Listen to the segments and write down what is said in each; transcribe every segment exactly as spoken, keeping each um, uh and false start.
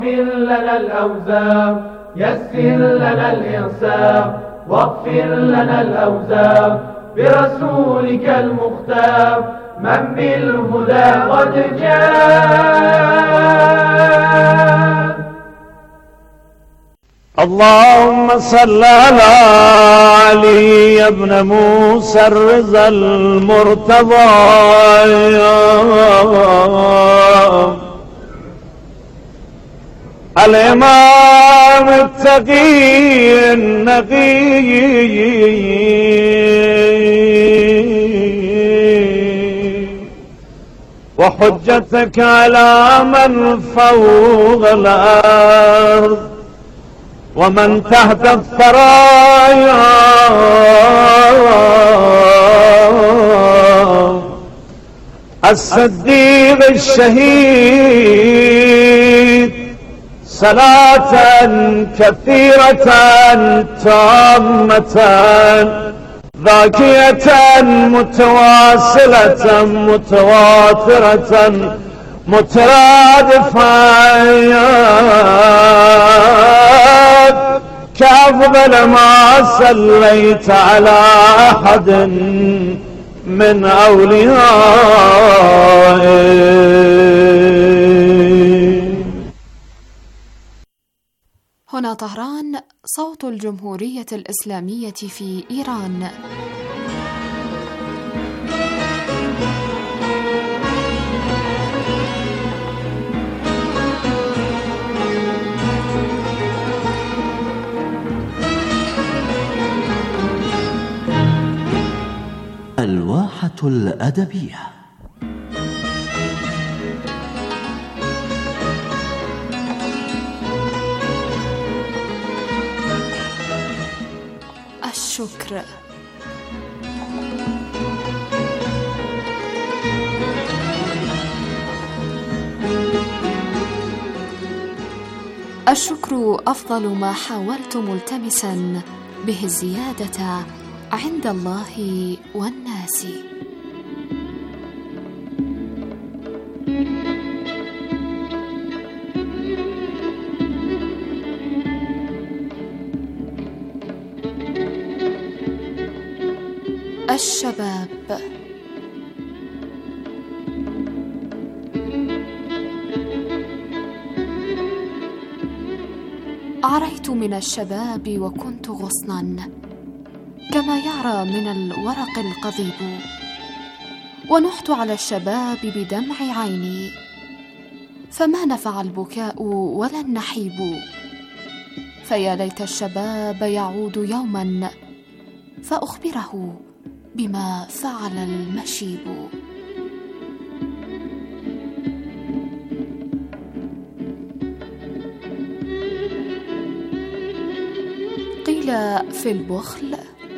اغفر لنا الأوزار، يسر لنا الإرسال، واغفر لنا الأوزار برسولك المختار من بالهدى قد جاء. اللهم صل على علي ابن موسى الرضا المرتضى الإمام التقي النقي وحجتك على من فوق الأرض ومن تحت الثرايا الصديق الشهيد صلاة كثيرة تامة ذاكية متواصلة متواترة مترادفة كأفضل ما صليت على أحد من أوليائه. هنا طهران، صوت الجمهورية الإسلامية في إيران. الواحة الأدبية. الشكر. الشكر أفضل ما حاولت ملتمسا به الزيادة عند الله والناس. الشباب. عريت من الشباب وكنت غصنا كما يعرى من الورق القضيب، ونحت على الشباب بدمع عيني، فما نفع البكاء ولا النحيب. فيا ليت الشباب يعود يوما فأخبره بما فعل المشيب. قيل في البخل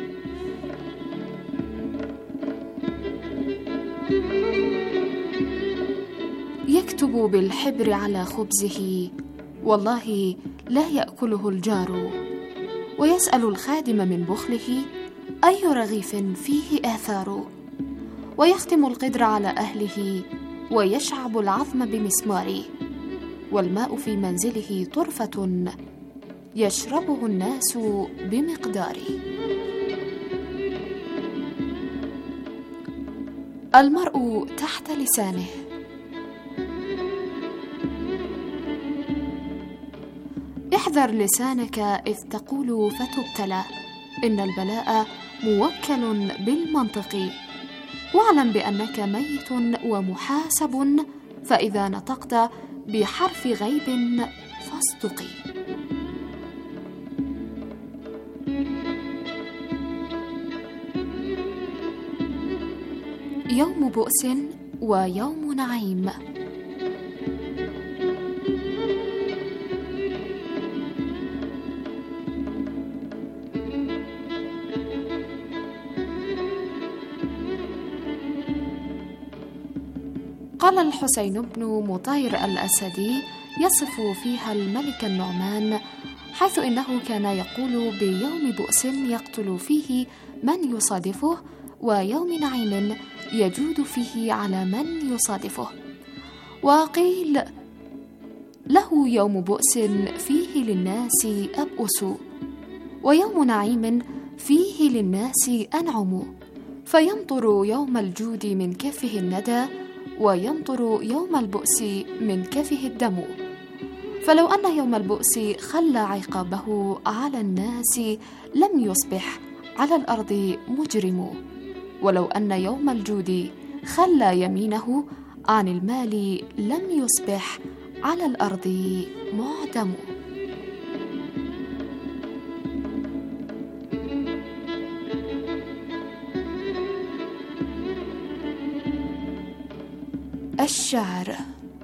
يكتب بالحبر على خبزه والله لا يأكله الجار، ويسأل الخادم من بخله أي رغيف فيه آثار، ويختم القدر على أهله ويشعب العظم بمسمار، والماء في منزله طرفة يشربه الناس بمقدار. المرء تحت لسانه. احذر لسانك إذ تقول فتبتلى، إن البلاء موكل بالمنطق، واعلم بأنك ميت ومحاسب، فإذا نطقت بحرف غيب فاصدق. يوم بؤس ويوم نعيم. قال الحسين بن مطير الأسدي يصف فيها الملك النعمان، حيث إنه كان يقول بيوم بؤس يقتل فيه من يصادفه، ويوم نعيم يجود فيه على من يصادفه. وقيل له يوم بؤس فيه للناس أبؤس، ويوم نعيم فيه للناس أنعم، فيمطر يوم الجود من كفه الندى، ويمطر يوم البؤس من كفه الدم. فلو أن يوم البؤس خلى عقابه على الناس لم يصبح على الأرض مجرم، ولو أن يوم الجود خلى يمينه عن المال لم يصبح على الأرض معدم. الشعر.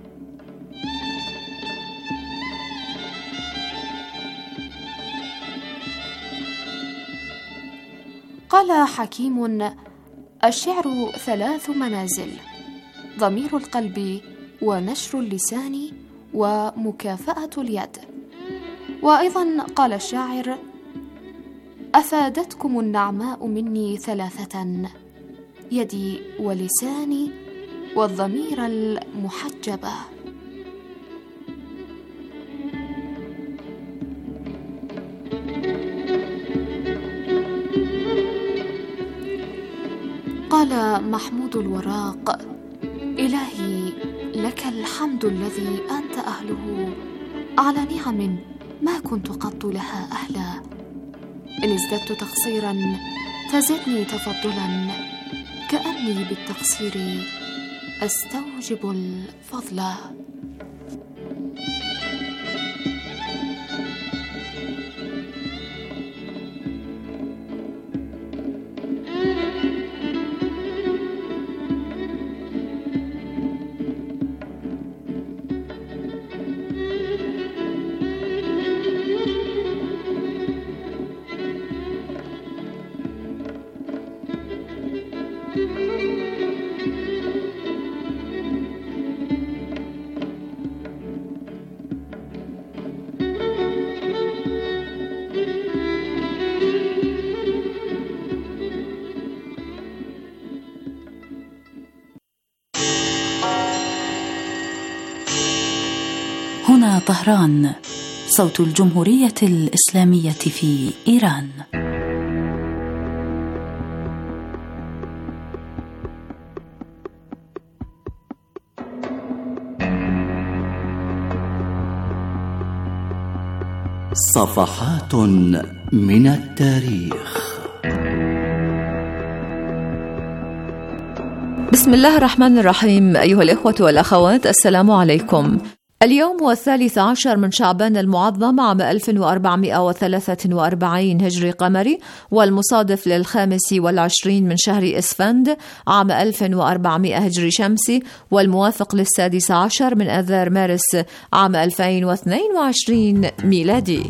قال حكيم: الشعر ثلاث منازل: ضمير القلب، ونشر اللسان، ومكافأة اليد. وأيضا قال الشاعر: أفادتكم النعماء مني ثلاثة: يدي ولساني والضمير المحجبة. قال محمود الوراق: إلهي لك الحمد الذي أنت أهله على نعم ما كنت قط لها أهلا. إن ازددت تقصيرا فزدني تفضلا، كأني بالتقصير أستوجب الفضل. هنا طهران، صوت الجمهورية الإسلامية في إيران. صفحات من التاريخ. بسم الله الرحمن الرحيم. أيها الإخوة والأخوات، السلام عليكم. اليوم هو الثالث عشر من شعبان المعظم عام ألف وأربعمائة وثلاثة وأربعين هجري قمري، والمصادف للخامس والعشرين من شهر إسفند عام ألف وأربعمائة هجري شمسي، والموافق للسادس عشر من آذار مارس عام ألفين واثنين وعشرين ميلادي.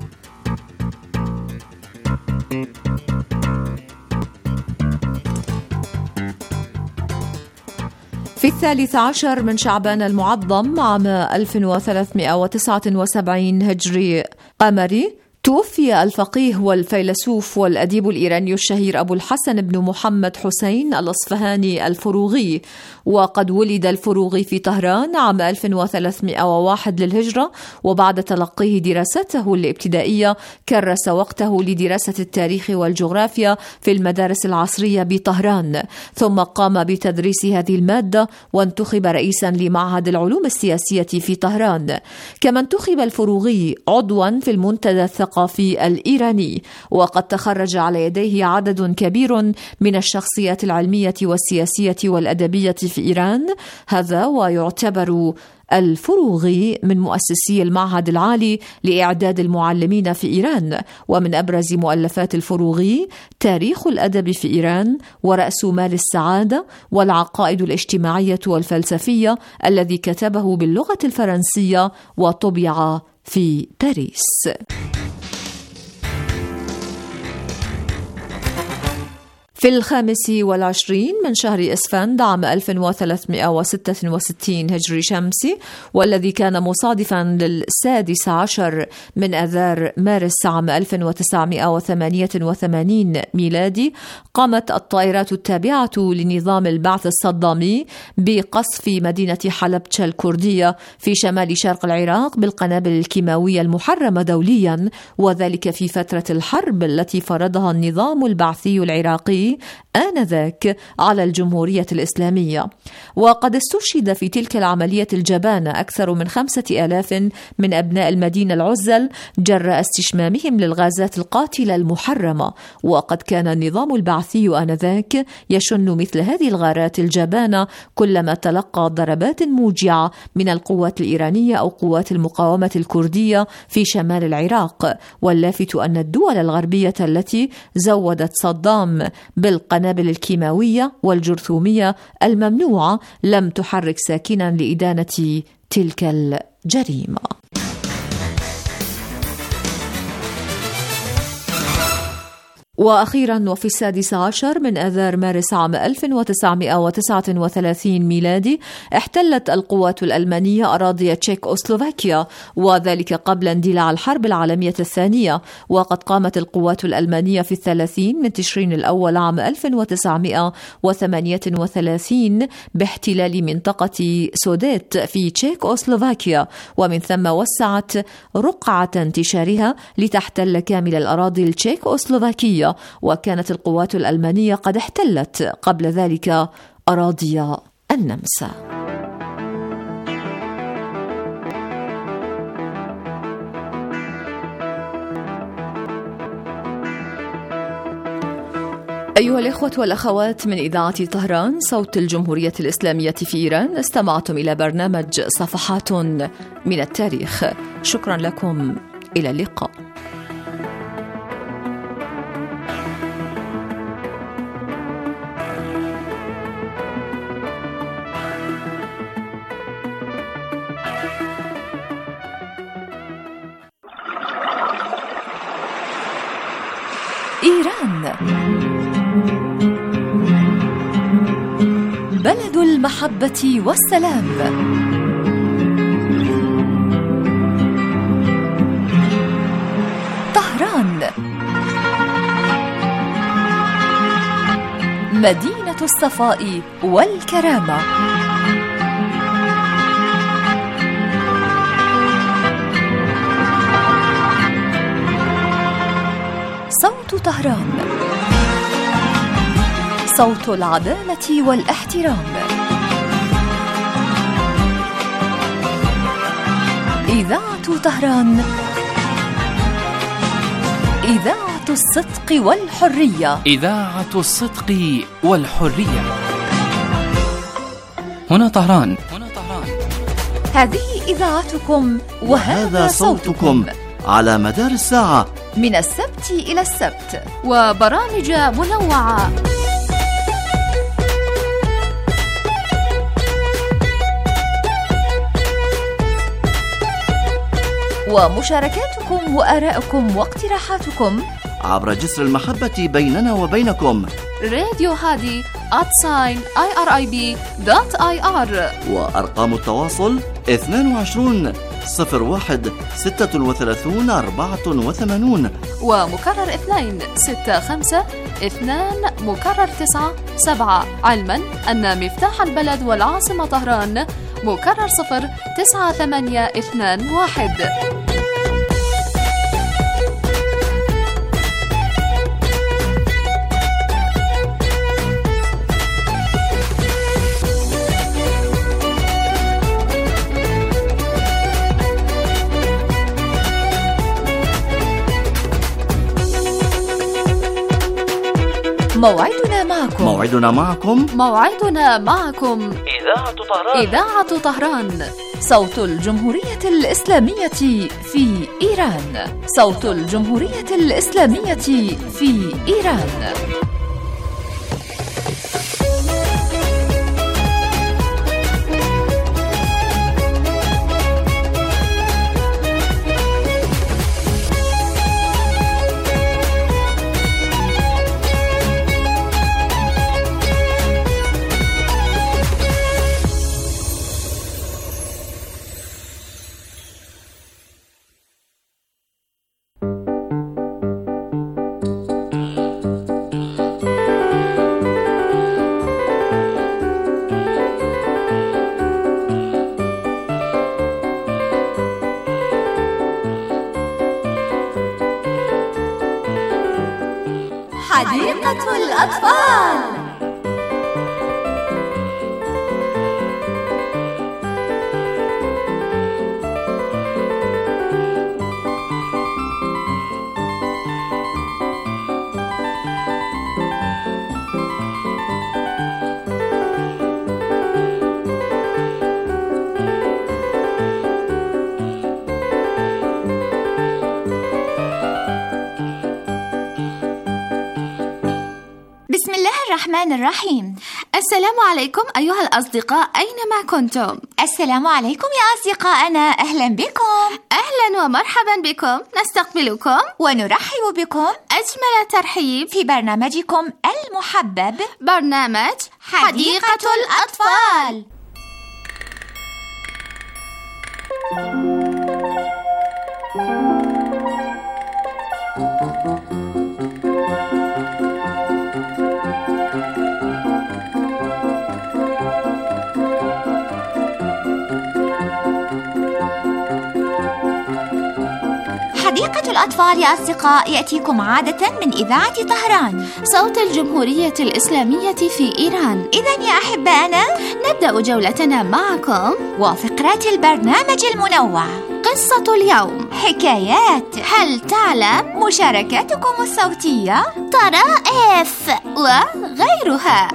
في الثالث عشر من شعبان المعظم عام ألف وثلاثمائة وتسعة وسبعين هجري قمري توفي الفقيه والفيلسوف والأديب الإيراني الشهير أبو الحسن بن محمد حسين الأصفهاني الفروغي. وقد ولد الفروغي في طهران عام ألف وثلاثمائة وواحد للهجرة، وبعد تلقيه دراسته الابتدائية كرس وقته لدراسة التاريخ والجغرافيا في المدارس العصرية بطهران، ثم قام بتدريس هذه المادة وانتخب رئيسا لمعهد العلوم السياسية في طهران. كما انتخب الفروغي عضوا في المنتدى الثقافي الإيراني، وقد تخرج على يديه عدد كبير من الشخصيات العلمية والسياسية والأدبية في إيران. هذا ويعتبر الفروغي من مؤسسي المعهد العالي لإعداد المعلمين في إيران. ومن أبرز مؤلفات الفروغي تاريخ الأدب في إيران، ورأس مال السعادة، والعقائد الاجتماعية والفلسفية، الذي كتبه باللغة الفرنسية وطبع في باريس. في الخامس والعشرين من شهر إسفند عام ألف وثلاثمائة وستة وستين هجري شمسي، والذي كان مصادفا للسادس عشر من آذار مارس عام ألف وتسعمائة وثمانية وثمانين ميلادي، قامت الطائرات التابعة لنظام البعث الصدامي بقصف مدينة حلبجة الكردية في شمال شرق العراق بالقنابل الكيماوية المحرمة دوليا، وذلك في فترة الحرب التي فرضها النظام البعثي العراقي آنذاك على الجمهورية الإسلامية. وقد استشهد في تلك العملية الجبانة أكثر من خمسة آلاف من أبناء المدينة العزل جراء استشمامهم للغازات القاتلة المحرمة. وقد كان النظام البعثي آنذاك يشن مثل هذه الغارات الجبانة كلما تلقى ضربات موجعة من القوات الإيرانية أو قوات المقاومة الكردية في شمال العراق. واللافت أن الدول الغربية التي زودت صدام بالقنابل الكيماوية والجرثومية الممنوعة لم تحرك ساكنا لإدانة تلك الجريمة. وأخيرا وفي السادس عشر من آذار مارس عام ألف وتسعمائة وتسعة وثلاثين ميلادي احتلت القوات الألمانية أراضي تشيكوسلوفاكيا، وذلك قبل اندلاع الحرب العالمية الثانية. وقد قامت القوات الألمانية في الثلاثين من تشرين الأول عام ألف وتسعمائة وثمانية وثلاثين باحتلال منطقة سوديت في تشيكوسلوفاكيا، ومن ثم وسعت رقعة انتشارها لتحتل كامل الأراضي التشيكوسلوفاكية. وكانت القوات الألمانية قد احتلت قبل ذلك أراضي النمسا. أيها الإخوة والأخوات من إذاعة طهران صوت الجمهورية الإسلامية في إيران، استمعتم إلى برنامج صفحات من التاريخ. شكرا لكم، إلى اللقاء. إيران بلد المحبة والسلام. طهران مدينة الصفاء والكرامة. صوت طهران، صوت العدالة والاحترام. إذاعة طهران، إذاعة الصدق والحرية. إذاعة الصدق والحرية. هنا طهران. هنا طهران. هذه إذاعتكم وهذا صوتكم على مدار الساعة من السبت إلى السبت، وبرامج منوعة. ومشاركاتكم وآراءكم واقتراحاتكم عبر جسر المحبة بيننا وبينكم. راديو هادي آت ساين آي آر آي بي دوت آي آر. وأرقام التواصل اثنان وعشرون صفر واحد ستة وثلاثون أربعة وثمانون، ومكرر اثنين ستة خمسة اثنان مكرر تسعة سبعة، علما أن مفتاح البلد والعاصمة طهران مكرر صفر تسعة ثمانية اثنان واحد. موعدنا معكم موعدنا معكم موعدنا معكم إذاعة طهران إذاعة طهران، صوت الجمهورية الإسلامية في إيران. صوت الجمهورية الإسلامية في إيران. حديقة الأطفال. بسم الله الرحمن الرحيم. السلام عليكم أيها الأصدقاء أينما كنتم. السلام عليكم يا أصدقائنا، أهلا بكم. أهلا ومرحبا بكم، نستقبلكم ونرحب بكم أجمل ترحيب في برنامجكم المحبب، برنامج حديقة الأطفال. حديقة الأطفال يا أصدقاء يأتيكم عادة من إذاعة طهران، صوت الجمهورية الإسلامية في إيران. إذن يا أحبائنا نبدأ جولتنا معكم وفقرات البرنامج المنوع، قصة اليوم، حكايات، هل تعلم، مشاركاتكم الصوتية، طرائف وغيرها.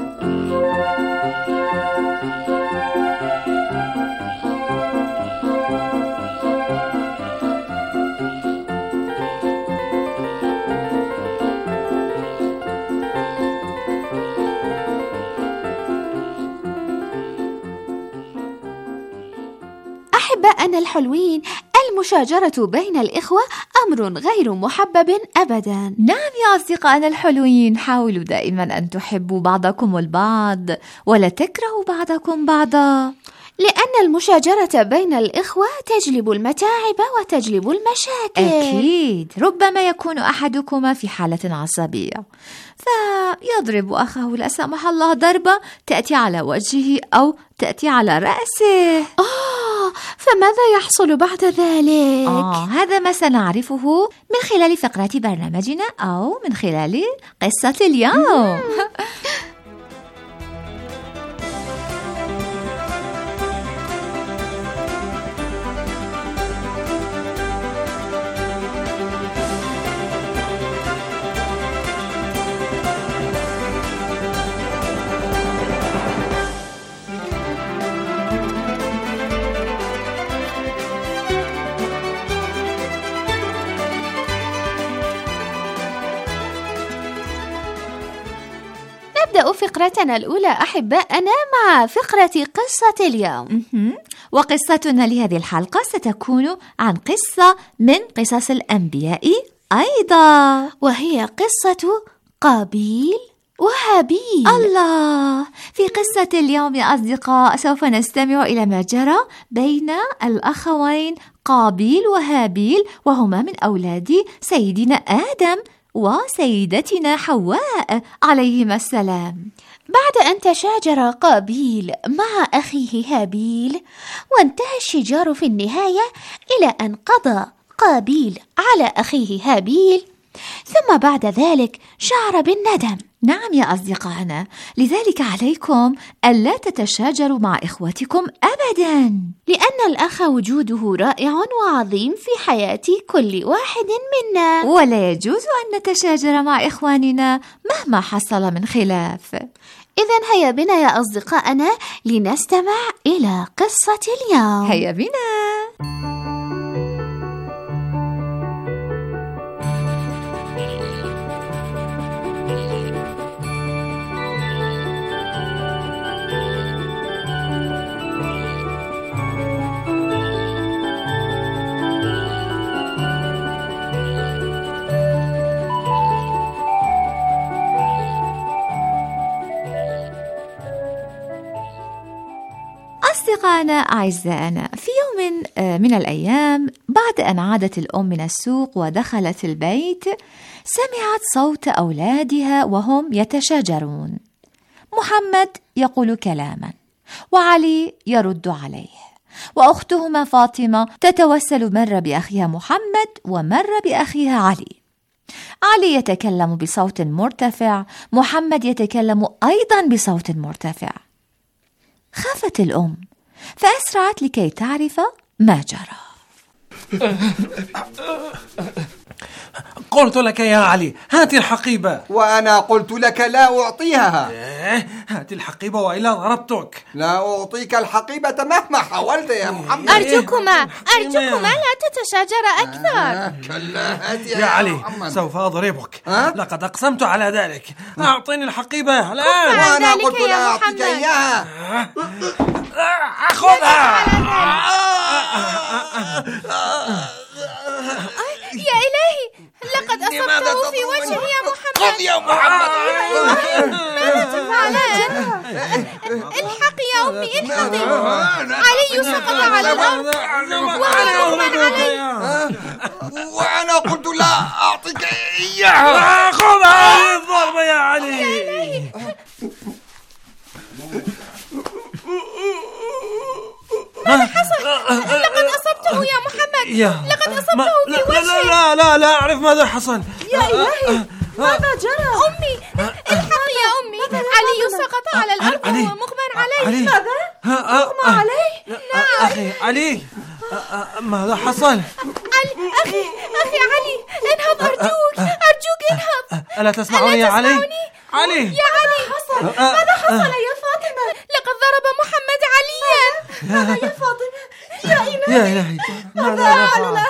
أحبائنا الحلوين، المشاجرة بين الإخوة أمر غير محبب أبدا. نعم يا أصدقائنا الحلوين، حاولوا دائما أن تحبوا بعضكم البعض ولا تكرهوا بعضكم بعضا، لأن المشاجرة بين الإخوة تجلب المتاعب وتجلب المشاكل. أكيد، ربما يكون أحدكما في حالة عصبية فيضرب أخاه لا سمح الله ضربة تأتي على وجهه أو تأتي على رأسه. آه، فماذا يحصل بعد ذلك؟ آه، هذا ما سنعرفه من خلال فقرات برنامجنا أو من خلال قصة اليوم. نبدأ فقرتنا الأولى أحبائنا مع فقرة قصة اليوم. وقصتنا لهذه الحلقة ستكون عن قصة من قصص الأنبياء أيضا، وهي قصة قابيل وهابيل. الله، في قصة اليوم يا أصدقاء سوف نستمع إلى ما جرى بين الأخوين قابيل وهابيل، وهما من أولاد سيدنا آدم وسيدتنا حواء عليهما السلام. بعد أن تشاجر قابيل مع أخيه هابيل وانتهى الشجار في النهاية إلى أن قضى قابيل على أخيه هابيل، ثم بعد ذلك شعر بالندم. نعم يا أصدقائنا، لذلك عليكم ألا تتشاجروا مع إخوتكم أبدا، لأن الأخ وجوده رائع وعظيم في حياة كل واحد منا، ولا يجوز أن نتشاجر مع إخواننا مهما حصل من خلاف. إذن هيا بنا يا أصدقائنا لنستمع إلى قصة اليوم. هيا بنا. أصدقائنا أعزائنا، في يوم من الأيام بعد أن عادت الأم من السوق ودخلت البيت سمعت صوت أولادها وهم يتشاجرون. محمد يقول كلاما وعلي يرد عليه، وأختهما فاطمة تتوسل مرة بأخيها محمد ومرة بأخيها علي. علي يتكلم بصوت مرتفع، محمد يتكلم أيضا بصوت مرتفع. خافت الأم فأسرعت لكي تعرف ما جرى. قلت لك يا علي هات الحقيبة. وأنا قلت لك لا أعطيها. إيه؟ هات الحقيبة وإلا ضربتك. لا أعطيك الحقيبة مهما حاولت يا محمد. أرجوكما أرجوكما لا تتشاجر أكثر. آه كلا هات يا, يا علي محمد. سوف أضربك. أه؟ لقد أقسمت على ذلك. أعطيني الحقيبة الآن. وأنا قلت لا أعطيك إياها. أخذها. يا إلهي لقد أصبته في وجهه يا محمد. خذ يا محمد. ماذا تفعلان؟ الحق يا أمي الحقي. علي سقط على الأرض وهو مغمى عليه. وأنا قلت لا أعطيك إياها. خذها الضربة يا علي. ماذا حصل؟ لقد أصبته يا محمد. لقد أصبته في وجهه. لا لا لا أعرف ماذا حصل. يا إلهي ماذا جرى؟ أمي الحق يا أمي. علي سقط على الأرض وهو مغمى عليه. ماذا؟ مغمى عليه؟ نعم. أخي علي ماذا حصل؟ علي أخي أخي علي انهض أرجوك أرجوك انهض. ألا تسمعوني يا علي؟ علي يا علي حصل. ماذا حصل يا فاطمة؟ لقد ضرب محمد عليا. ماذا يا فاطمة؟ يا إلهي يا إلهي ماذا أفعل الآن؟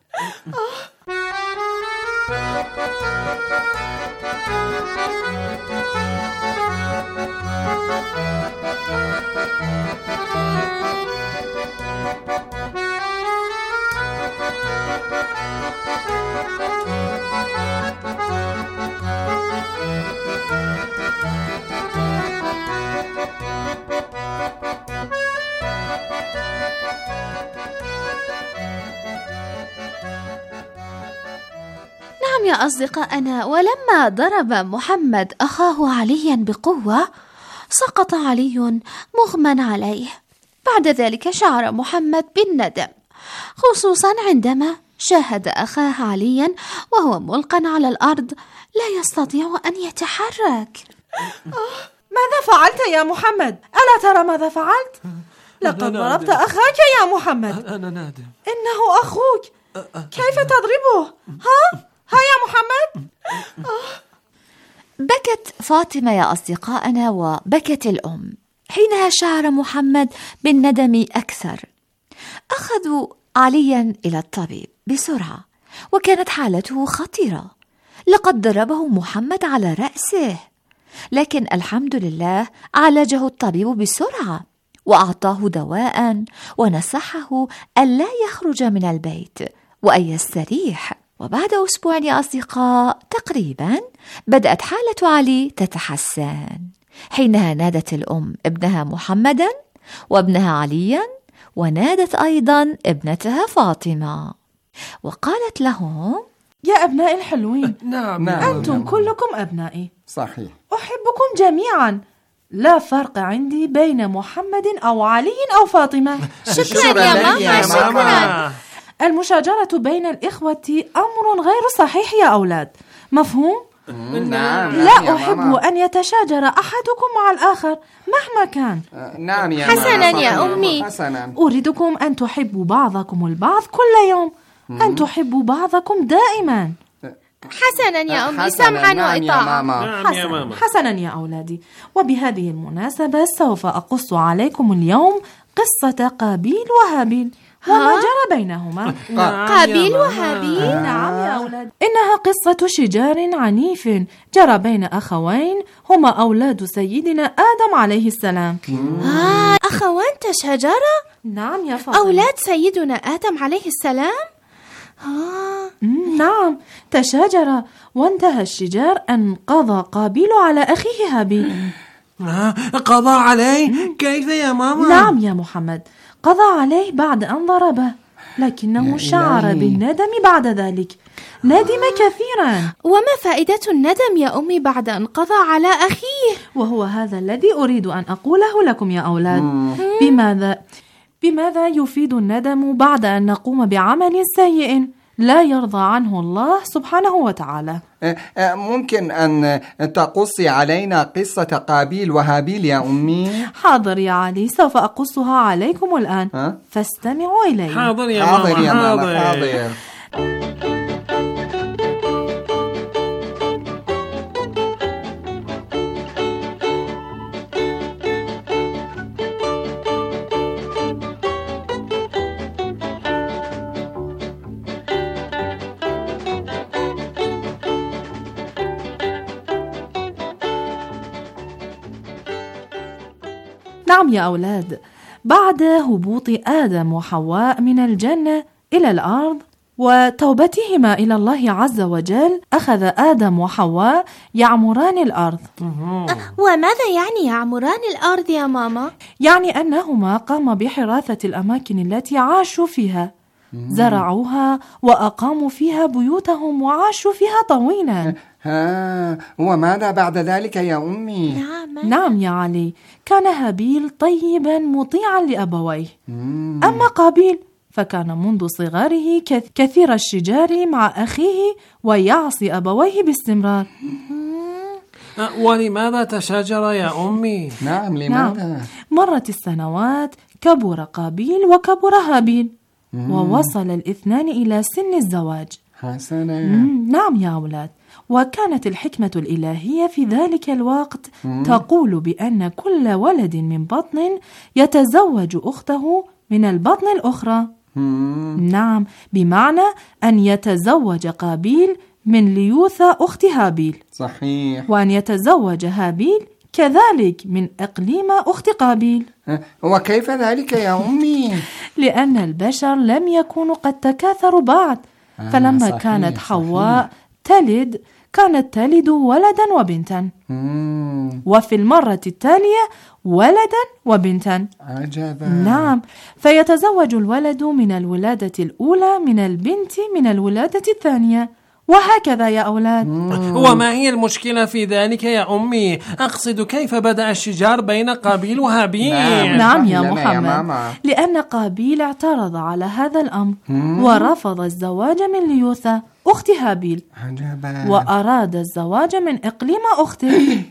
نعم يا أصدقائنا، ولما ضرب محمد أخاه عليا بقوة سقط علي مغمى عليه. بعد ذلك شعر محمد بالندم، خصوصا عندما شاهد أخاه عليا وهو ملقى على الأرض لا يستطيع أن يتحرك. ماذا فعلت يا محمد؟ ألا ترى ماذا فعلت؟ لقد ضربت أخاك يا محمد. أنا نادم. إنه أخوك، كيف تضربه؟ ها؟ ها يا محمد؟ بكت فاطمة يا أصدقائنا وبكت الأم. حينها شعر محمد بالندم أكثر. أخذوا عليا إلى الطبيب بسرعة وكانت حالته خطيرة. لقد ضربه محمد على رأسه، لكن الحمد لله عالجه الطبيب بسرعة وأعطاه دواء ونصحه ألا يخرج من البيت وأن يستريح. وبعد أسبوع يا أصدقاء تقريبا بدأت حالة علي تتحسن. حينها نادت الأم ابنها محمدا وابنها عليا، ونادت أيضا ابنتها فاطمة وقالت لهم: يا أبنائي الحلوين، نعم أنتم نعم. كلكم أبنائي، صحيح، أحبكم جميعا، لا فرق عندي بين محمد أو علي أو فاطمة. شكرا يا ماما. شكرا. المشاجرة بين الإخوة أمر غير صحيح يا أولاد، مفهوم؟ نعم. لا أحب أن يتشاجر أحدكم مع الآخر مهما كان. نعم يا حسنا يا أمي. حسنا. أريدكم أن تحبوا بعضكم البعض كل يوم، أن تحبوا بعضكم دائما. حسنا يا أمي. سمعا وإطاعة. حسنا. حسنا يا أولادي. وبهذه المناسبة سوف أقص عليكم اليوم قصة قابيل وهابيل وما جرى بينهما. قابيل وهابيل؟ نعم يا أولاد، إنها قصة شجار عنيف جرى بين أخوين هما أولاد سيدنا آدم عليه السلام. آه، أخوان تشاجرا؟ نعم يا فاطمة. أولاد سيدنا آدم عليه السلام؟ آه. نعم، تشاجرا وانتهى الشجار أن قضى قابيل على أخيه هابيل. قضى عليه؟ كيف يا ماما؟ نعم يا محمد، قضى عليه بعد أن ضربه، لكنه شعر بالندم بعد ذلك، ندم كثيرا. وما فائدة الندم يا أمي بعد أن قضى على أخيه؟ وهو هذا الذي أريد أن أقوله لكم يا أولاد. بماذا بماذا يفيد الندم بعد أن نقوم بعمل سيء؟ لا يرضى عنه الله سبحانه وتعالى. ممكن أن تقصي علينا قصة قابيل وهابيل يا أمي؟ حاضر يا علي، سوف أقصها عليكم الآن. أه؟ فاستمعوا إلي. حاضر يا حاضر ماما. يا ماما. حاضر. نعم يا أولاد، بعد هبوط آدم وحواء من الجنة إلى الأرض وتوبتهما إلى الله عز وجل، أخذ آدم وحواء يعمران الأرض. وماذا يعني يعمران الأرض يا ماما؟ يعني أنهما قاما بحراثة الأماكن التي عاشوا فيها، زرعوها وأقاموا فيها بيوتهم وعاشوا فيها طويلا. ها، وماذا بعد ذلك يا أمي؟ نعم, نعم يا علي، كان هابيل طيبا مطيعا لأبويه. مم. أما قابيل فكان منذ صغره كثير الشجار مع أخيه ويعصي أبويه باستمرار. ولماذا تشاجر يا أمي؟ نعم، لماذا؟ نعم. مرت السنوات، كبر قابيل وكبر هابيل، مم. ووصل الاثنان إلى سن الزواج. حسنا. نعم يا أولاد، وكانت الحكمة الإلهية في ذلك الوقت مم. تقول بأن كل ولد من بطن يتزوج أخته من البطن الأخرى. مم. نعم، بمعنى أن يتزوج قابيل من ليوثا أخت هابيل. صحيح. وأن يتزوج هابيل كذلك من إقليم أخت قابيل. وكيف ذلك يا أمي؟ لأن البشر لم يكونوا قد تكاثروا بعد، فلما آه صحيح كانت حواء صحيح. تلد كانت تلد ولدا وبنتا. مم. وفي المرة التالية ولدا وبنتا. عجبا. نعم، فيتزوج الولد من الولادة الأولى من البنت من الولادة الثانية، وهكذا يا أولاد. مم. وما هي المشكلة في ذلك يا أمي؟ أقصد كيف بدأ الشجار بين قابيل وهابيل؟ نعم, نعم يا محمد، يا لأن قابيل اعترض على هذا الأمر مم. ورفض الزواج من ليوثا أخت هابيل. عجبا. وأراد الزواج من إقليم أخته.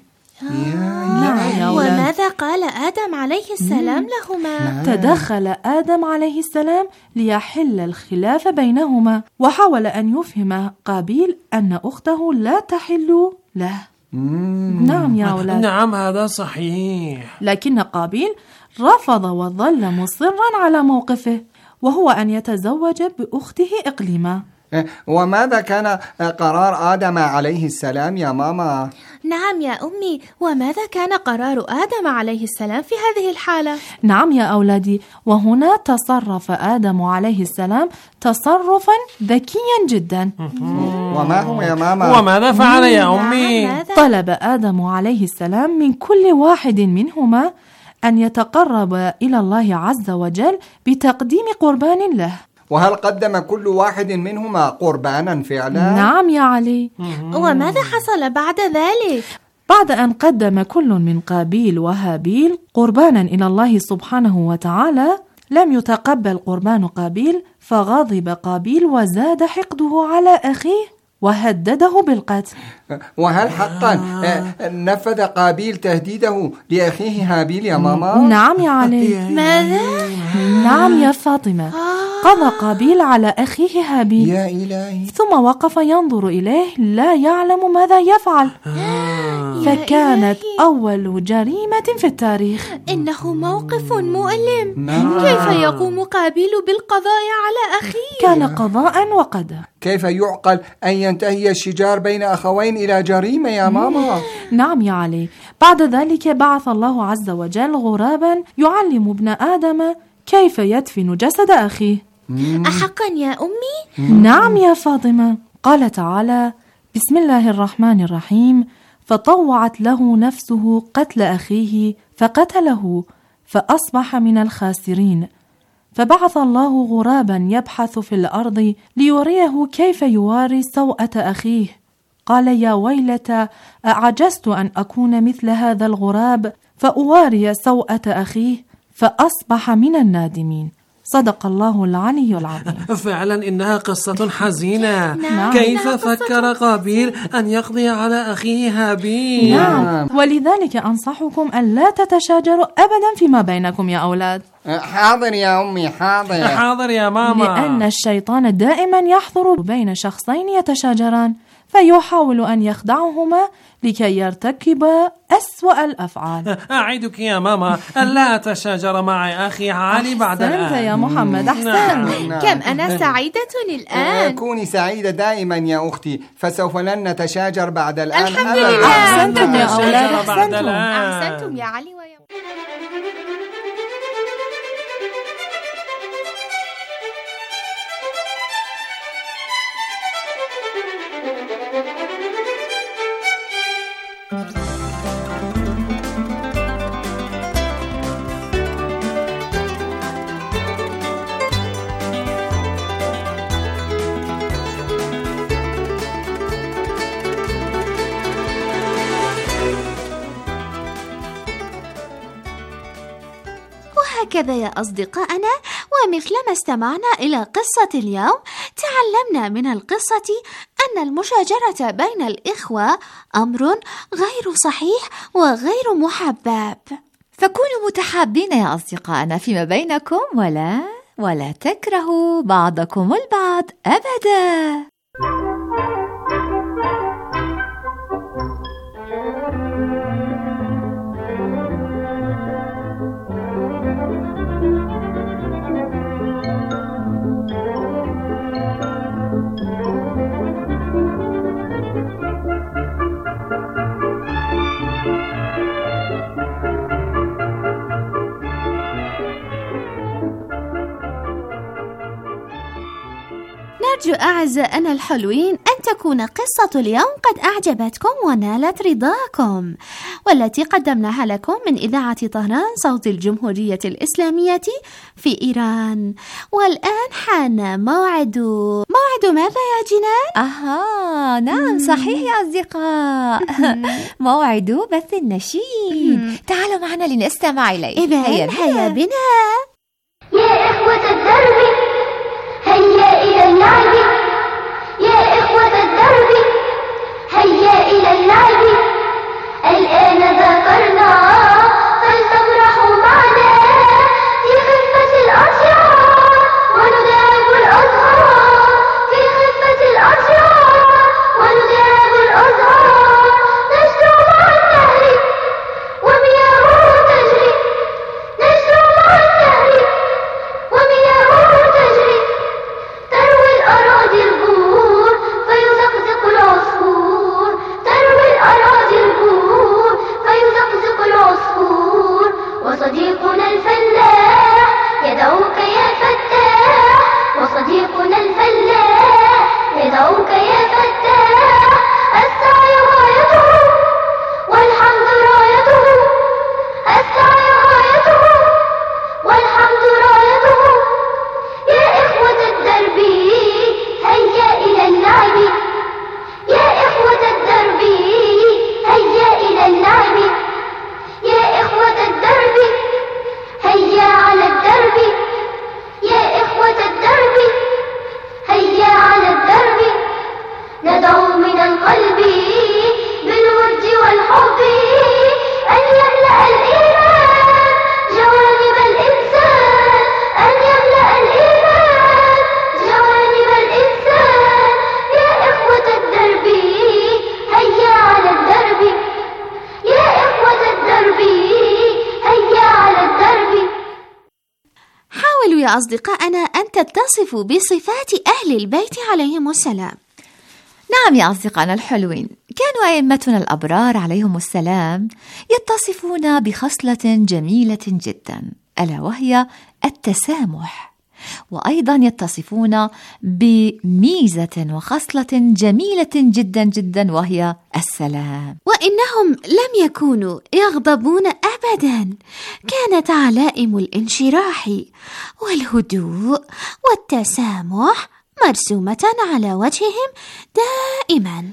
نعم. وماذا قال آدم عليه السلام لهما؟ تدخل آدم عليه السلام ليحل الخلاف بينهما، وحاول أن يفهم قابيل أن أخته لا تحل له. مم. نعم يا أولاد. نعم، هذا صحيح. لكن قابيل رفض وظل مصرا على موقفه، وهو أن يتزوج بأخته إقليما. وماذا كان قرار آدم عليه السلام يا ماما؟ نعم يا أمي، وماذا كان قرار آدم عليه السلام في هذه الحالة؟ نعم يا أولادي، وهنا تصرف آدم عليه السلام تصرفا ذكيا جدا. وما هو يا ماما؟ وماذا فعل يا أمي؟ طلب آدم عليه السلام من كل واحد منهما أن يتقرب إلى الله عز وجل بتقديم قربان له. وهل قدم كل واحد منهما قربانا فعلا؟ نعم يا علي. وماذا حصل بعد ذلك؟ بعد أن قدم كل من قابيل وهابيل قربانا إلى الله سبحانه وتعالى، لم يتقبل قربان قابيل، فغضب قابيل وزاد حقده على أخيه وهدده بالقتل. وهل حقا نفذ قابيل تهديده لأخيه هابيل يا ماما؟ نعم يا علي. ماذا؟ نعم يا فاطمة، قضى قابيل على أخيه هابيل. يا إلهي. ثم وقف ينظر إليه لا يعلم ماذا يفعل. فكانت أول جريمة في التاريخ. إنه موقف مؤلم. كيف يقوم قابيل بالقضاء على أخيه؟ كان قضاء وقدر. كيف يعقل أن ينتهي الشجار بين أخوين إلى جريمة يا ماما؟ نعم يا علي. بعد ذلك بعث الله عز وجل غرابا يعلم ابن آدم كيف يدفن جسد أخيه. أحقا يا أمي؟ نعم يا فاطمة. قال تعالى: بسم الله الرحمن الرحيم: فطوعت له نفسه قتل أخيه فقتله فأصبح من الخاسرين. فبعث الله غرابا يبحث في الأرض ليريه كيف يواري سوءة أخيه. قال: يا ويلتى، أعجزت أن أكون مثل هذا الغراب فأواري سوءة أخيه، فأصبح من النادمين. صدق الله العلي العظيم. فعلا إنها قصة حزينة. نعم. كيف فكر قابيل أن يقضي على أخيه هابيل؟ نعم، ولذلك أنصحكم أن لا تتشاجروا أبدا فيما بينكم يا أولاد. حاضر يا أمي، حاضر. حاضر يا ماما. لأن الشيطان دائما يحضر بين شخصين يتشاجران فيحاول أن يخدعهما لكي يرتكبا أسوأ الأفعال. أعدك يا ماما ألا أتشاجر مع أخي علي بعد الآن. أحسنت يا محمد، أحسنت. كم أنا سعيدة الآن. كوني سعيدة دائما يا أختي، فسوف لن نتشاجر بعد الآن. الحمد لله. أحسنتم يا أولاد، أحسنتم. أحسنتم يا علي ويا وهكذا يا أصدقائنا، ومثلما استمعنا إلى قصة اليوم، تعلمنا من القصة أن المشاجرة بين الإخوة أمر غير صحيح وغير محبب. فكونوا متحابين يا أصدقائنا فيما بينكم، ولا ولا تكرهوا بعضكم البعض أبدا. نرجو أعزائنا الحلوين أن تكون قصة اليوم قد أعجبتكم ونالت رضاكم، والتي قدمناها لكم من إذاعة طهران صوت الجمهورية الإسلامية في إيران. والآن حان موعد موعد ماذا يا جنان؟ أها نعم صحيح يا أصدقاء، موعد بث النشيد. تعالوا معنا لنستمع إليه. إذن هيا بنا. يا إخوة الدرب هيا إلى اللعب، يا إخوة الدرب هيا إلى اللعب، الآن ذكرنا فلتفرحوا معنا في خفة الأشعار ونداعب الأزهار، في خفة الأشعار ونداعب الأزهار، نجري مع النهر ومياهه تجري، نجري مع النهر ومياهه تجري، تروي الأراضي البور فيزقزق العصفور، تروي الأراضي البور فيزقزق العصفور، وصديقنا الفلاح يدعوك يا فتاح، وصديقنا الفلاح يدعوك يا فتاح، السعي غايته والحمد رايته، السعي غايته والحمد رايته، يا إخوة الدرب هيا إلى اللعب، يا إخوة الدرب هيا إلى اللعب، يا إخوة الدرب هيا على الدرب، يا إخوة الدرب هيا على الدرب، ندعو من القلب بالود والحب أن يملأ الإيمان جوانب الإنسان، أن يملأ الإيمان جوانب الإنسان، يا إخوة الدرب هيا على الدرب، يا إخوة الدرب هيا على الدرب. حاولوا يا أصدقائنا أن تتصفوا بصفات أهل البيت عليهم السلام. نعم يا أصدقائنا الحلوين، كانوا أئمتنا الأبرار عليهم السلام يتصفون بخصلة جميلة جدا، ألا وهي التسامح، وأيضا يتصفون بميزة وخصلة جميلة جدا جدا وهي السلام. وإنهم لم يكونوا يغضبون أبدا، كانت علائم الانشراح والهدوء والتسامح مرسومة على وجههم دائما.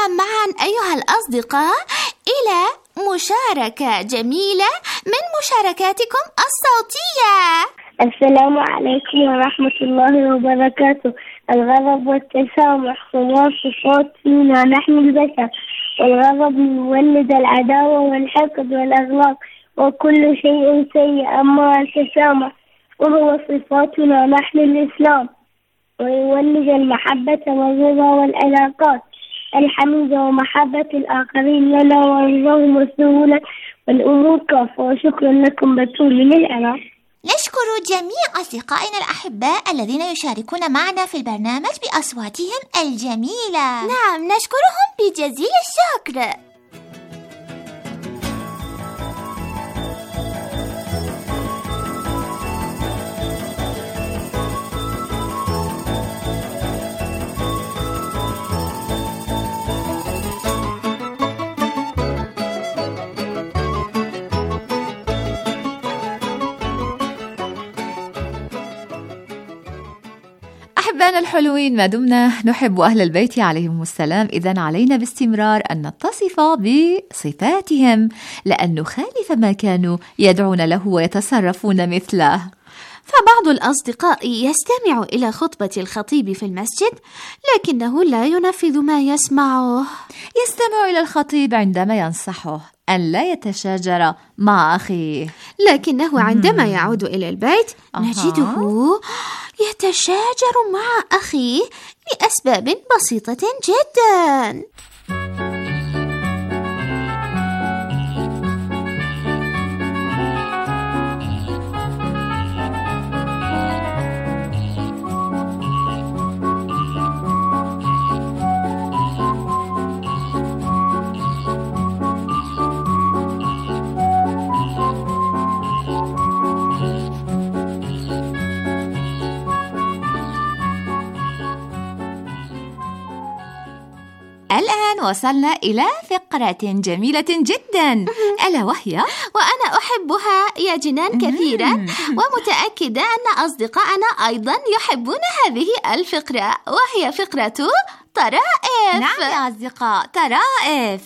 الآن معا أيها الأصدقاء إلى مشاركة جميلة من مشاركاتكم الصوتية. السلام عليكم ورحمة الله وبركاته. الغضب والتسامح صفات صفات فينا نحن البشر، والغضب يولد العداوة والحقد والأغلاق وكل شيء سيء، أما التسامح وهو صفاتنا نحن الإسلام، ويولد المحبة والرضا والعلاقات الحميدة ومحبة الآخرين لنا ورضاهم والسهولة والأمور كافة. وشكرا لكم بتول من العراق. نشكر جميع أصدقائنا الأحباء الذين يشاركون معنا في البرنامج بأصواتهم الجميلة. نعم، نشكرهم بجزيل الشكر. أحبائنا الحلوين، ما دمنا نحب أهل البيت عليهم السلام، إذن علينا باستمرار أن نتصف بصفاتهم، لأن نخالف ما كانوا يدعون له ويتصرفون مثله. فبعض الأصدقاء يستمع إلى خطبة الخطيب في المسجد لكنه لا ينفذ ما يسمعه. يستمع إلى الخطيب عندما ينصحه أن لا يتشاجر مع أخيه، لكنه عندما يعود إلى البيت نجده يتشاجر مع أخيه لأسباب بسيطة جدا. الآن وصلنا إلى فقرة جميلة جدا، ألا وهي وأنا أحبها يا جنان كثيرا، ومتأكدة أن أصدقائنا أيضا يحبون هذه الفقرة، وهي فقرة طرائف. نعم يا أصدقاء، طرائف.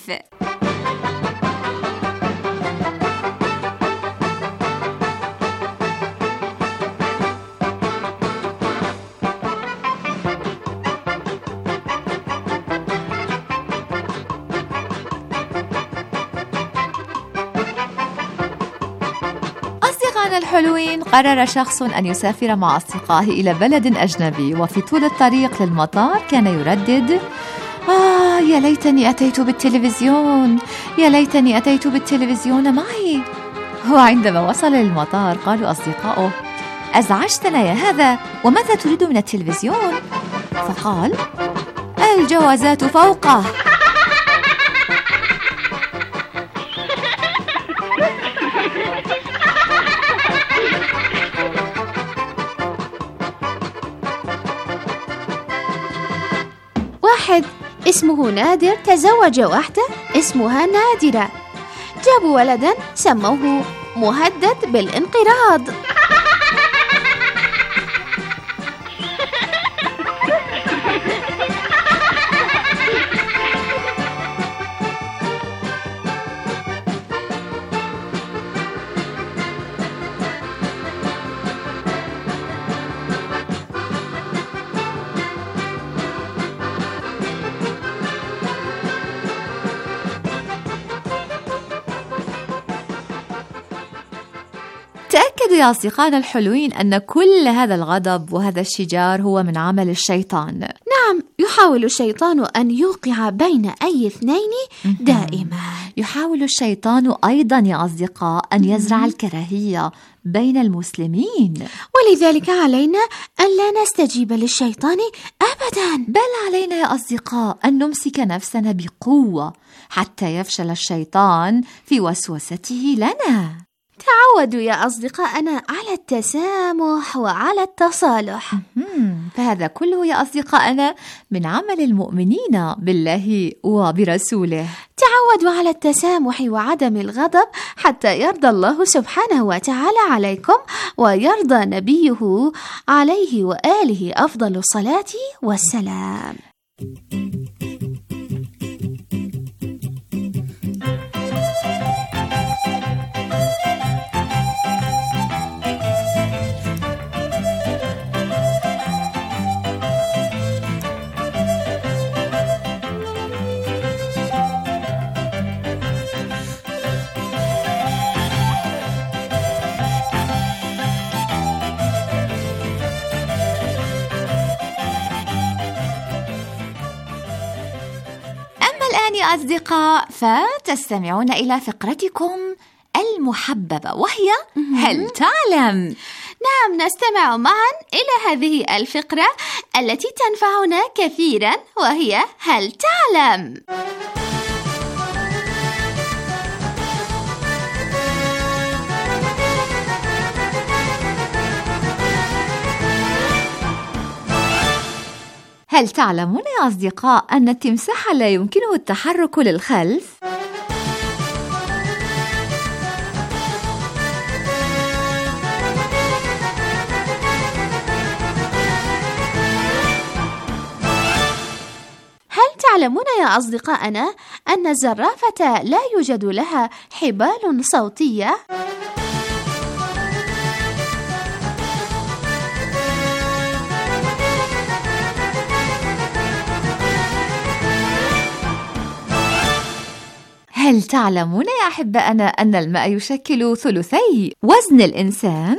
الحلوين، قرر شخص أن يسافر مع أصدقائه إلى بلد أجنبي، وفي طول الطريق للمطار كان يردد: آه يا ليتني أتيت بالتلفزيون، يا ليتني أتيت بالتلفزيون معي. وعندما وصل للمطار قالوا أصدقائه: أزعجتنا يا هذا، وماذا تريد من التلفزيون؟ فقال: الجوازات فوقه. واحد اسمه نادر تزوج واحدة اسمها نادرة، جابوا ولدا سموه مهدد بالانقراض. تأكدوا يا أصدقائنا الحلوين أن كل هذا الغضب وهذا الشجار هو من عمل الشيطان. نعم، يحاول الشيطان أن يوقع بين أي اثنين دائما. يحاول الشيطان أيضا يا أصدقاء أن يزرع الكراهية بين المسلمين، ولذلك علينا أن لا نستجيب للشيطان أبدا، بل علينا يا أصدقاء أن نمسك نفسنا بقوة حتى يفشل الشيطان في وسوسته لنا. تعودوا يا أصدقائنا على التسامح وعلى التصالح، فهذا كله يا أصدقائنا من عمل المؤمنين بالله وبرسوله. تعودوا على التسامح وعدم الغضب حتى يرضى الله سبحانه وتعالى عليكم ويرضى نبيه عليه وآله أفضل الصلاة والسلام. أصدقاء، فتستمعون إلى فقرتكم المحببة وهي هل تعلم؟ نعم، نستمع معا إلى هذه الفقرة التي تنفعنا كثيرا وهي هل تعلم؟ هل تعلمون يا أصدقاء أن التمساح لا يمكنه التحرك للخلف؟ هل تعلمون يا أصدقائنا أن الزرافة لا يوجد لها حبال صوتية؟ هل تعلمون يا أحبائنا أن الماء يشكل ثلثي وزن الإنسان؟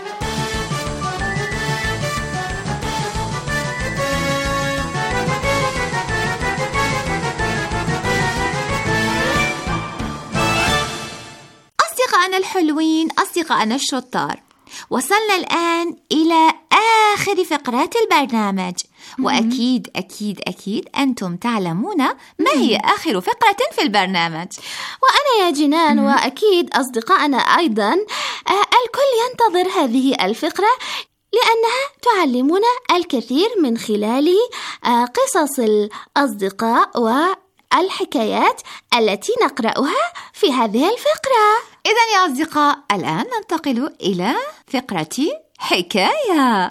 أصدقائنا الحلوين، أصدقائنا الشطار، وصلنا الآن إلى آخر فقرات البرنامج، وأكيد أكيد أكيد أنتم تعلمون ما هي آخر فقرة في البرنامج. وأنا يا جنان وأكيد أصدقائنا أيضا الكل ينتظر هذه الفقرة لأنها تعلمنا الكثير من خلال قصص الأصدقاء والحكايات التي نقرأها في هذه الفقرة. إذن يا أصدقاء الآن ننتقل إلى فقرة حكاية.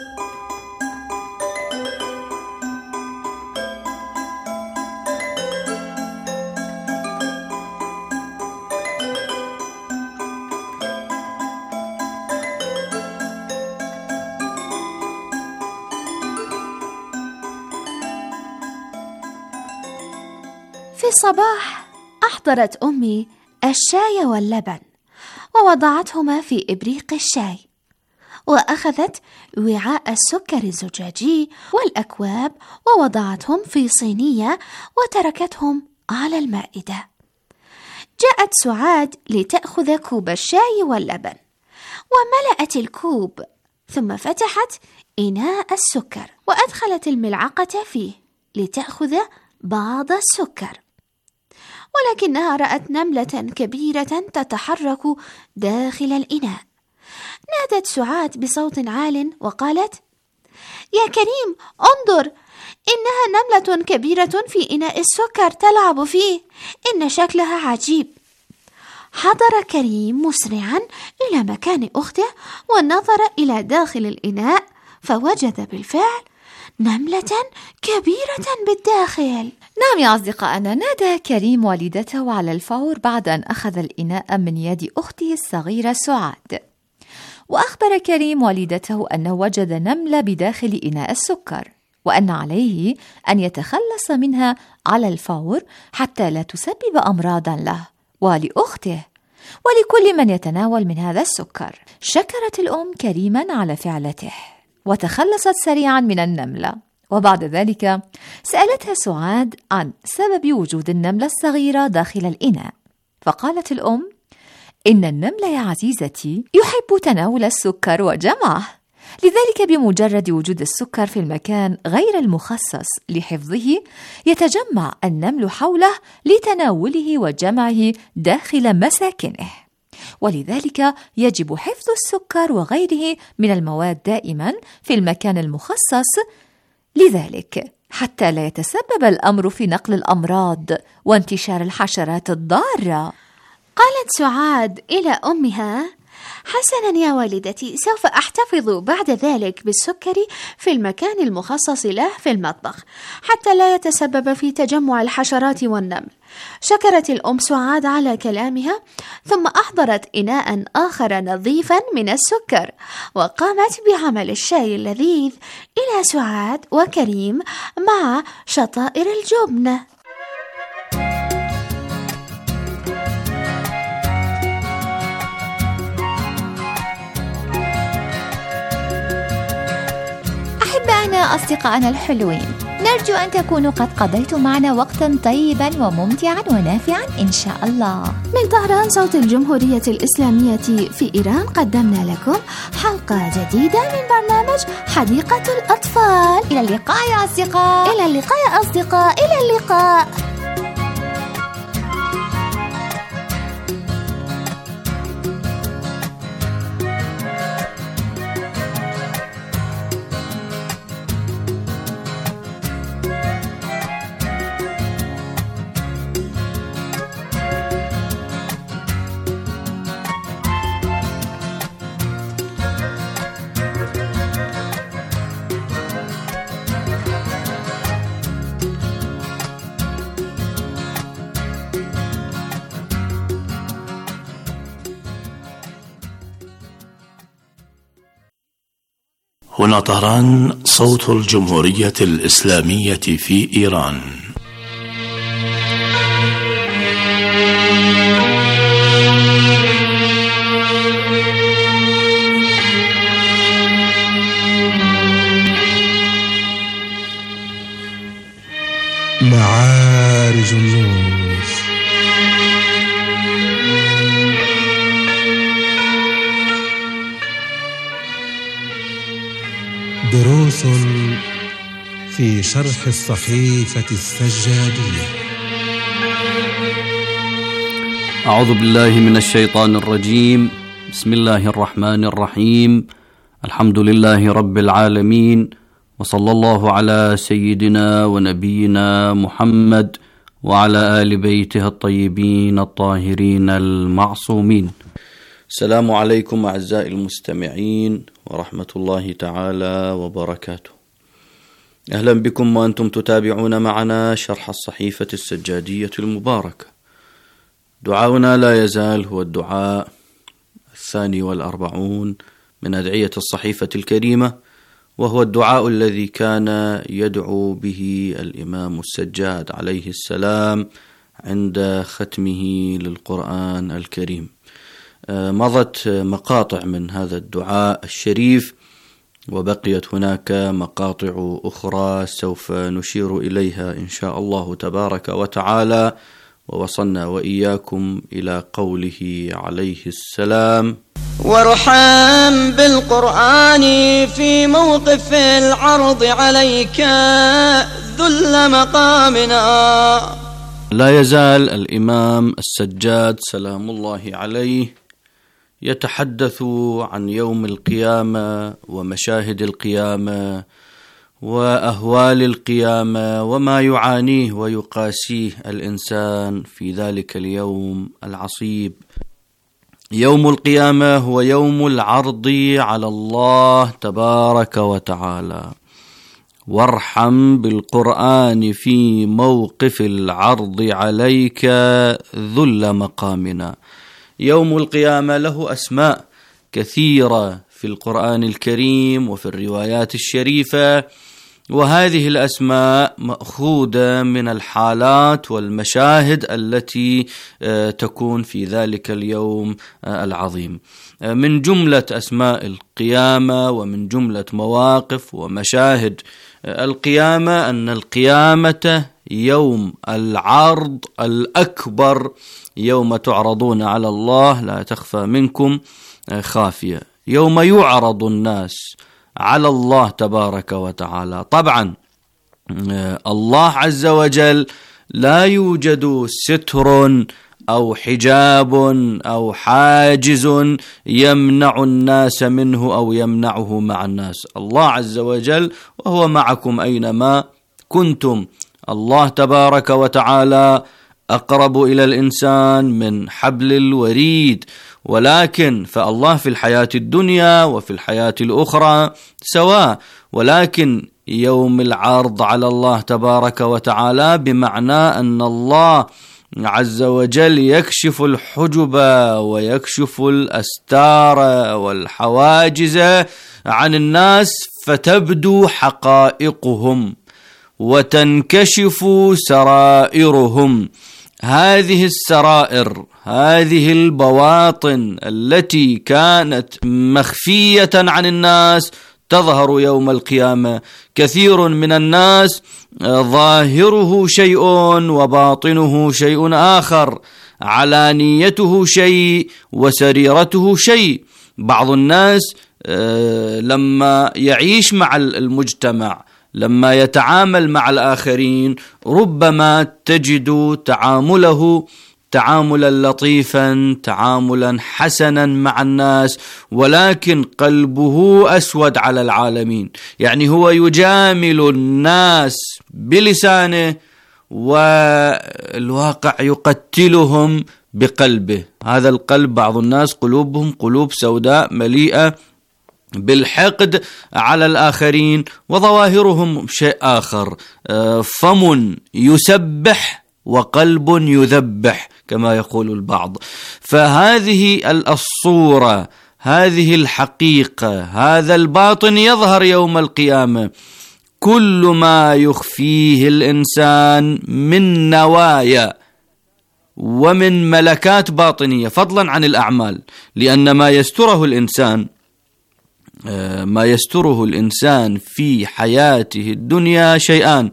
في الصباح أحضرت أمي الشاي واللبن ووضعتهما في إبريق الشاي، وأخذت وعاء السكر الزجاجي والأكواب ووضعتهم في صينية وتركتهم على المائدة. جاءت سعاد لتأخذ كوب الشاي واللبن وملأت الكوب، ثم فتحت إناء السكر وأدخلت الملعقة فيه لتأخذ بعض السكر، ولكنها رأت نملة كبيرة تتحرك داخل الإناء. نادت سعاد بصوت عال وقالت: يا كريم، انظر، إنها نملة كبيرة في إناء السكر تلعب فيه، إن شكلها عجيب. حضر كريم مسرعا إلى مكان أخته ونظر إلى داخل الإناء فوجد بالفعل نملة كبيرة بالداخل. نعم يا أصدقائنا، نادى كريم والدته على الفور بعد أن أخذ الإناء من يد أخته الصغيرة سعاد، وأخبر كريم والدته أنه وجد نملة بداخل إناء السكر، وأن عليه أن يتخلص منها على الفور حتى لا تسبب أمراضا له ولأخته ولكل من يتناول من هذا السكر. شكرت الأم كريما على فعلته وتخلصت سريعا من النملة، وبعد ذلك سألتها سعاد عن سبب وجود النملة الصغيرة داخل الإناء، فقالت الأم: إن النمل يا عزيزتي يحب تناول السكر وجمعه، لذلك بمجرد وجود السكر في المكان غير المخصص لحفظه يتجمع النمل حوله لتناوله وجمعه داخل مساكنه، ولذلك يجب حفظ السكر وغيره من المواد دائما في المكان المخصص لذلك حتى لا يتسبب الأمر في نقل الأمراض وانتشار الحشرات الضارة. قالت سعاد إلى أمها: حسنا يا والدتي، سوف أحتفظ بعد ذلك بالسكر في المكان المخصص له في المطبخ حتى لا يتسبب في تجمع الحشرات والنمل. شكرت الأم سعاد على كلامها، ثم أحضرت إناء آخر نظيفا من السكر وقامت بعمل الشاي اللذيذ إلى سعاد وكريم مع شطائر الجبن. أصدقائنا الحلوين، نرجو أن تكونوا قد قضيتم معنا وقتا طيبا وممتعا ونافعا إن شاء الله. من طهران صوت الجمهورية الإسلامية في إيران قدمنا لكم حلقة جديدة من برنامج حديقة الأطفال. إلى اللقاء يا أصدقاء. إلى اللقاء يا أصدقاء. إلى اللقاء. هنا طهران صوت الجمهورية الإسلامية في إيران. معارج النور. دروس في شرح الصحيفة السجادية. أعوذ بالله من الشيطان الرجيم. بسم الله الرحمن الرحيم. الحمد لله رب العالمين، وصلى الله على سيدنا ونبينا محمد وعلى آل بيته الطيبين الطاهرين المعصومين. السلام عليكم أعزائي المستمعين ورحمة الله تعالى وبركاته. أهلا بكم وأنتم تتابعون معنا شرح الصحيفة السجادية المباركة. دعاؤنا لا يزال هو الدعاء الثاني والأربعون من أدعية الصحيفة الكريمة، وهو الدعاء الذي كان يدعو به الإمام السجاد عليه السلام عند ختمه للقرآن الكريم. مضت مقاطع من هذا الدعاء الشريف، وبقيت هناك مقاطع أخرى سوف نشير إليها إن شاء الله تبارك وتعالى. ووصلنا وإياكم إلى قوله عليه السلام: وارحم بالقرآن في موقف العرض عليك ذل مقامنا. لا يزال الإمام السجاد سلام الله عليه يتحدث عن يوم القيامة ومشاهد القيامة وأهوال القيامة وما يعانيه ويقاسيه الإنسان في ذلك اليوم العصيب. يوم القيامة هو يوم العرض على الله تبارك وتعالى. وارحم بالقرآن في موقف العرض عليك ذل مقامنا. يوم القيامة له أسماء كثيرة في القرآن الكريم وفي الروايات الشريفة، وهذه الأسماء مأخوذة من الحالات والمشاهد التي تكون في ذلك اليوم العظيم. من جملة أسماء القيامة ومن جملة مواقف ومشاهد القيامة أن القيامة يوم العرض الأكبر، يوم تعرضون على الله لا تخفى منكم خافية، يوم يعرض الناس على الله تبارك وتعالى. طبعا الله عز وجل لا يوجد ستر أو حجاب أو حاجز يمنع الناس منه أو يمنعه مع الناس. الله عز وجل وهو معكم أينما كنتم. الله تبارك وتعالى أقرب إلى الإنسان من حبل الوريد، ولكن فالله في الحياة الدنيا وفي الحياة الأخرى سواء، ولكن يوم العرض على الله تبارك وتعالى بمعنى أن الله عز وجل يكشف الحجب ويكشف الأستار والحواجز عن الناس، فتبدو حقائقهم وتنكشف سرائرهم. هذه السرائر، هذه البواطن التي كانت مخفية عن الناس تظهر يوم القيامة. كثير من الناس ظاهره شيء وباطنه شيء آخر، علانيته شيء وسريرته شيء. بعض الناس لما يعيش مع المجتمع، لما يتعامل مع الآخرين، ربما تجد تعامله تعاملا لطيفا، تعاملا حسنا مع الناس، ولكن قلبه أسود على العالمين. يعني هو يجامل الناس بلسانه والواقع يقتلهم بقلبه. هذا القلب، بعض الناس قلوبهم قلوب سوداء مليئة بالحقد على الآخرين، وظواهرهم شيء آخر، فم يسبح وقلب يذبح كما يقول البعض. فهذه الصورة، هذه الحقيقة، هذا الباطن يظهر يوم القيامة. كل ما يخفيه الإنسان من نوايا ومن ملكات باطنية، فضلا عن الأعمال، لأن ما يستره الإنسان ما يستره الإنسان في حياته الدنيا شيئان: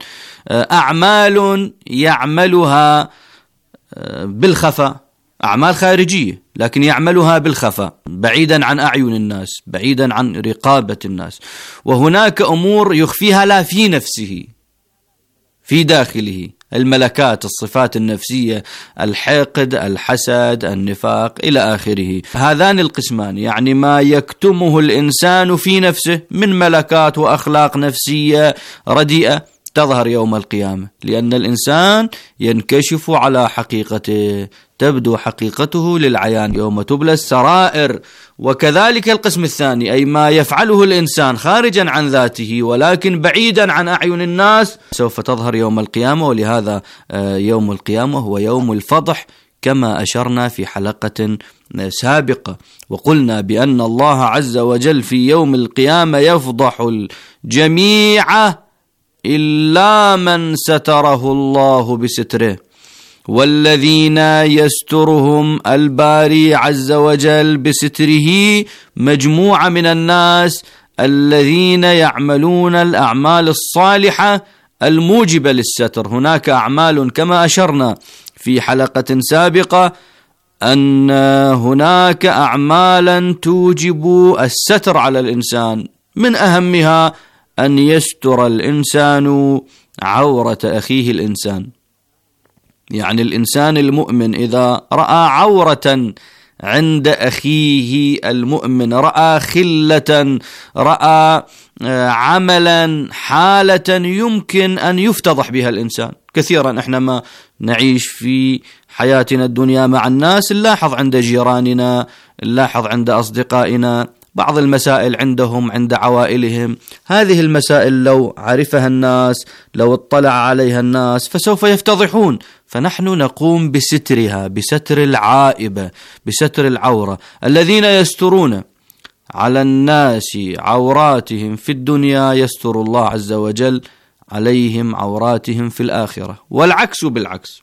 أعمال يعملها بالخفاء، أعمال خارجية لكن يعملها بالخفاء بعيدا عن أعين الناس، بعيدا عن رقابة الناس. وهناك أمور يخفيها لا في نفسه، في داخله، الملكات، الصفات النفسية، الحقد، الحسد، النفاق إلى آخره. هذان القسمان، يعني ما يكتمه الإنسان في نفسه من ملكات وأخلاق نفسية رديئة، تظهر يوم القيامة، لأن الإنسان ينكشف على حقيقته، تبدو حقيقته للعيان يوم تبلى السرائر. وكذلك القسم الثاني، أي ما يفعله الإنسان خارجا عن ذاته ولكن بعيدا عن أعين الناس، سوف تظهر يوم القيامة. ولهذا يوم القيامة هو يوم الفضح، كما أشرنا في حلقة سابقة، وقلنا بأن الله عز وجل في يوم القيامة يفضح الجميع إلا من ستره الله بستره. والذين يسترهم الباري عز وجل بستره مجموعة من الناس الذين يعملون الأعمال الصالحة الموجبة للستر. هناك أعمال كما أشرنا في حلقة سابقة أن هناك أعمالا توجب الستر على الإنسان، من أهمها أن يستر الإنسان عورة أخيه الإنسان. يعني الإنسان المؤمن إذا رأى عورة عند أخيه المؤمن، رأى خلة، رأى عملا، حالة يمكن أن يفتضح بها الإنسان. كثيرا إحنا ما نعيش في حياتنا الدنيا مع الناس، نلاحظ عند جيراننا، نلاحظ عند أصدقائنا بعض المسائل عندهم، عند عوائلهم. هذه المسائل لو عرفها الناس، لو اطلع عليها الناس، فسوف يفتضحون. فنحن نقوم بسترها، بستر العائبة، بستر العورة. الذين يسترون على الناس عوراتهم في الدنيا يستر الله عز وجل عليهم عوراتهم في الآخرة. والعكس بالعكس،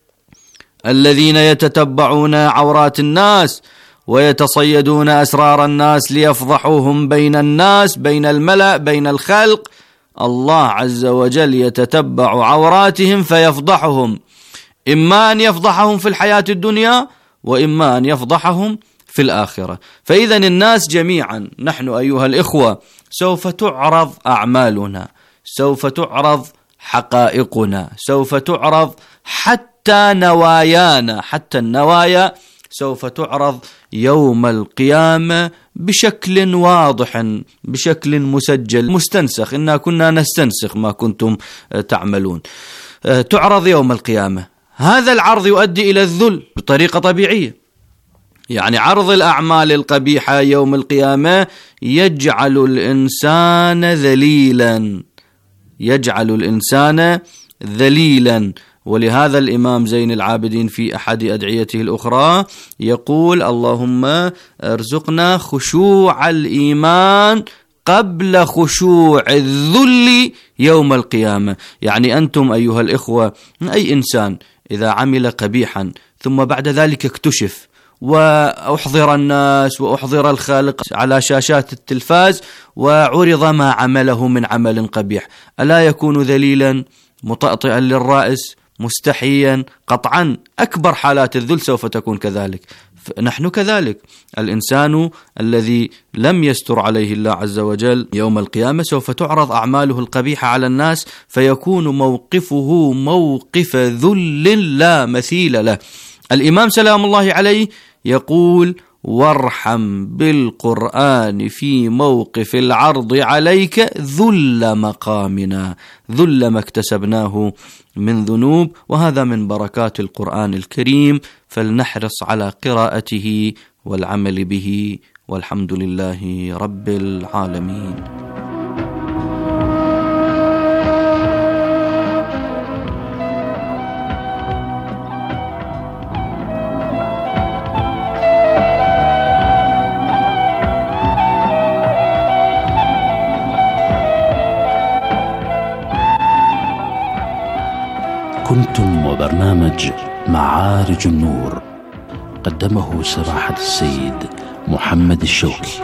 الذين يتتبعون عورات الناس ويتصيدون أسرار الناس ليفضحوهم بين الناس، بين الملأ، بين الخلق، الله عز وجل يتتبع عوراتهم فيفضحهم، إما أن يفضحهم في الحياة الدنيا وإما أن يفضحهم في الآخرة. فإذا الناس جميعا، نحن أيها الإخوة سوف تعرض أعمالنا، سوف تعرض حقائقنا، سوف تعرض حتى نوايانا، حتى النوايا سوف تعرض يوم القيامة بشكل واضح، بشكل مسجل مستنسخ. إنا كنا نستنسخ ما كنتم تعملون. تعرض يوم القيامة. هذا العرض يؤدي إلى الذل بطريقة طبيعية. يعني عرض الأعمال القبيحة يوم القيامة يجعل الإنسان ذليلا، يجعل الإنسان ذليلا. ولهذا الإمام زين العابدين في أحد أدعيته الأخرى يقول: اللهم ارزقنا خشوع الإيمان قبل خشوع الذل يوم القيامة. يعني أنتم أيها الإخوة، أي إنسان إذا عمل قبيحا ثم بعد ذلك اكتشف وأحضر الناس وأحضر الخالق على شاشات التلفاز وعرض ما عمله من عمل قبيح، ألا يكون ذليلا مطأطئا للرأس مستحيا؟ قطعا أكبر حالات الذل سوف تكون كذلك. نحن كذلك، الإنسان الذي لم يستر عليه الله عز وجل يوم القيامة سوف تعرض أعماله القبيحة على الناس، فيكون موقفه موقف ذل لا مثيل له. الإمام سلام الله عليه يقول: وارحم بالقرآن في موقف العرض عليك ذل مقامنا، ذل ما اكتسبناه من ذنوب، وهذا من بركات القرآن الكريم، فلنحرص على قراءته والعمل به، والحمد لله رب العالمين. كنتم وبرنامج معارج النور، قدمه سماحة السيد محمد الشوكي.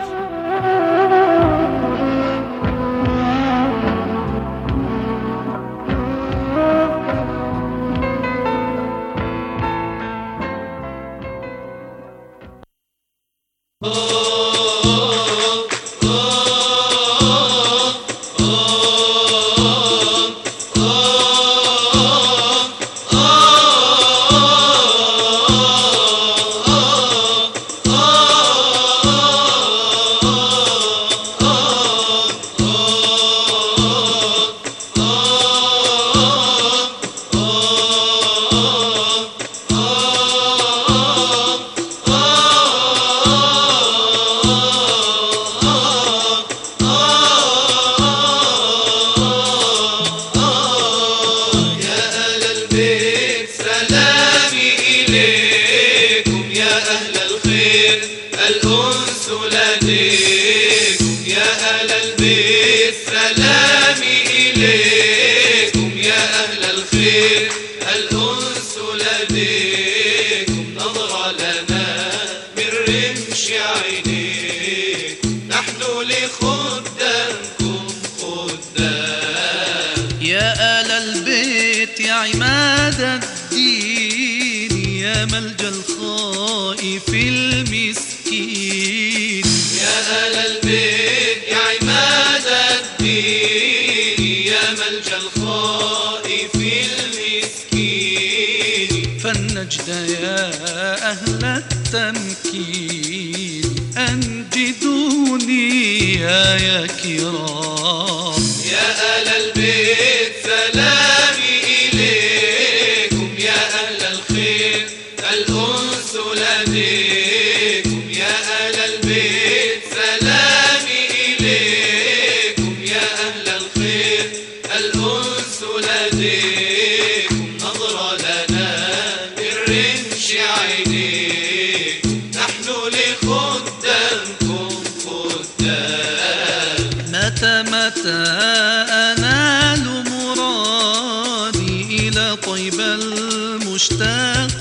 أنال مرادي إلى طيب المشتاق